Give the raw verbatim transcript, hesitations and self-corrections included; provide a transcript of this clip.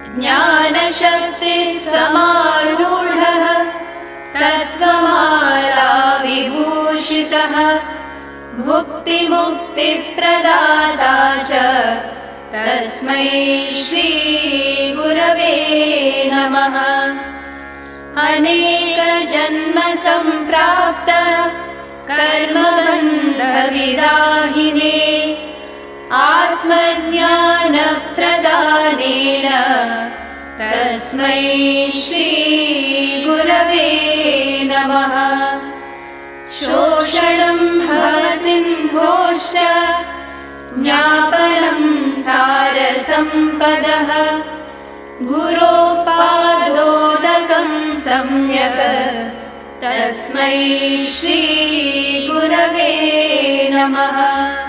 ज्ञानशक्तिसमारूढः तत्त्वमालाविभूषितः भुक्तिमुक्तिप्रदाता च तस्मै श्रीगुरवे नमः। अनेकजन्मसम्प्राप्त कर्मबन्धविदाहिने आत्मज्ञानप्रदानेन तस्मै श्रीगुरवे नमः। शोषणं भवसिन्धोश्च ज्ञापनं सारसम्पदः गुरोपादोदकं सम्यक् तस्मै श्रीगुरवे नमः।